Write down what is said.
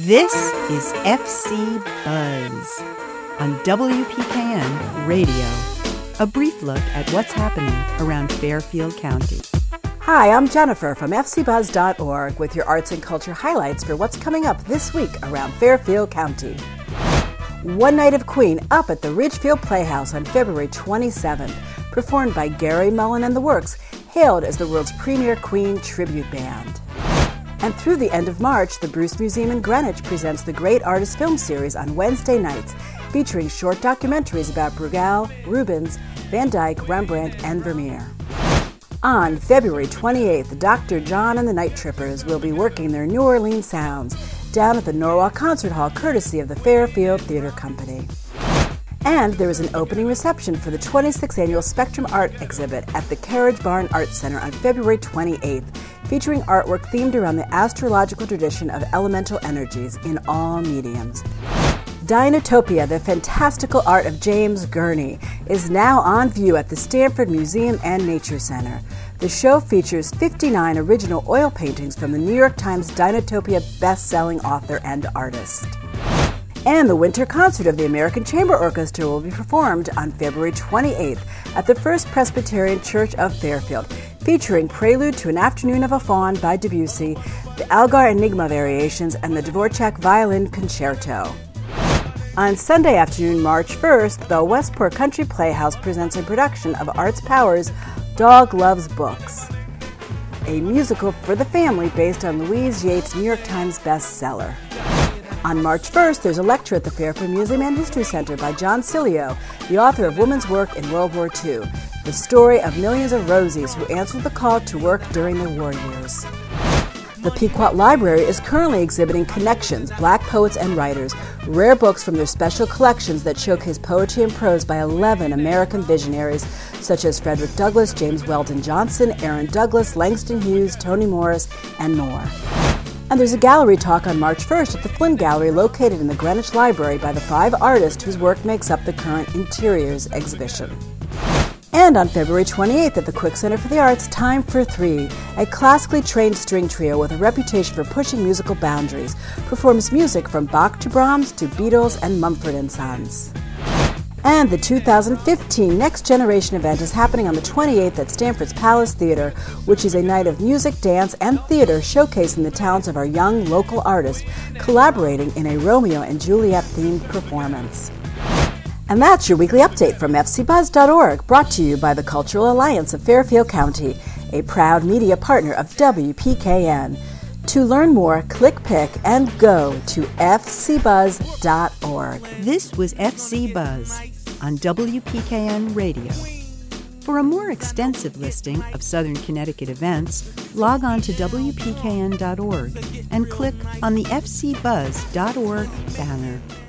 This is FC Buzz on WPKN Radio. A brief look at what's happening around Fairfield County. Hi, I'm Jennifer from fcbuzz.org with your arts and culture highlights for what's coming up this week around Fairfield County. One Night of Queen up at the Ridgefield Playhouse on February 27th, performed by Gary Mullen and the Works, hailed as the world's premier Queen tribute band. And through the end of March, the Bruce Museum in Greenwich presents the Great Artist Film Series on Wednesday nights, featuring short documentaries about Bruegel, Rubens, Van Dyck, Rembrandt, and Vermeer. On February 28th, Dr. John and the Night Trippers will be working their New Orleans sounds down at the Norwalk Concert Hall, courtesy of the Fairfield Theater Company. And there is an opening reception for the 26th Annual Spectrum Art Exhibit at the Carriage Barn Art Center on February 28th, featuring artwork themed around the astrological tradition of elemental energies in all mediums. Dinotopia, the fantastical art of James Gurney, is now on view at the Stanford Museum and Nature Center. The show features 59 original oil paintings from the New York Times Dinotopia best-selling author and artist. And the winter concert of the American Chamber Orchestra will be performed on February 28th at the First Presbyterian Church of Fairfield, featuring Prelude to an Afternoon of a Faun by Debussy, the Algar Enigma Variations, and the Dvorak Violin Concerto. On Sunday afternoon, March 1st, the Westport Country Playhouse presents a production of Arts Power's Dog Loves Books, a musical for the family based on Louise Yates' New York Times bestseller. On March 1st, there's a lecture at the Fairfield Museum and History Center by John Cilio, the author of Women's Work in World War II, the story of millions of Rosies who answered the call to work during the war years. The Pequot Library is currently exhibiting Connections, Black Poets and Writers, rare books from their special collections that showcase poetry and prose by 11 American visionaries such as Frederick Douglass, James Weldon Johnson, Aaron Douglas, Langston Hughes, Toni Morris, and more. And there's a gallery talk on March 1st at the Flynn Gallery located in the Greenwich Library by the 5 artists whose work makes up the current Interiors exhibition. And on February 28th at the Quick Center for the Arts, Time for Three, a classically trained string trio with a reputation for pushing musical boundaries, performs music from Bach to Brahms to Beatles and Mumford & Sons. And the 2015 Next Generation event is happening on the 28th at Stanford's Palace Theater, which is a night of music, dance, and theater showcasing the talents of our young local artists collaborating in a Romeo and Juliet-themed performance. And that's your weekly update from fcbuzz.org, brought to you by the Cultural Alliance of Fairfield County, a proud media partner of WPKN. To learn more, click, pick, and go to fcbuzz.org. This was FC Buzz on WPKN Radio. For a more extensive listing of Southern Connecticut events, log on to WPKN.org and click on the fcbuzz.org banner.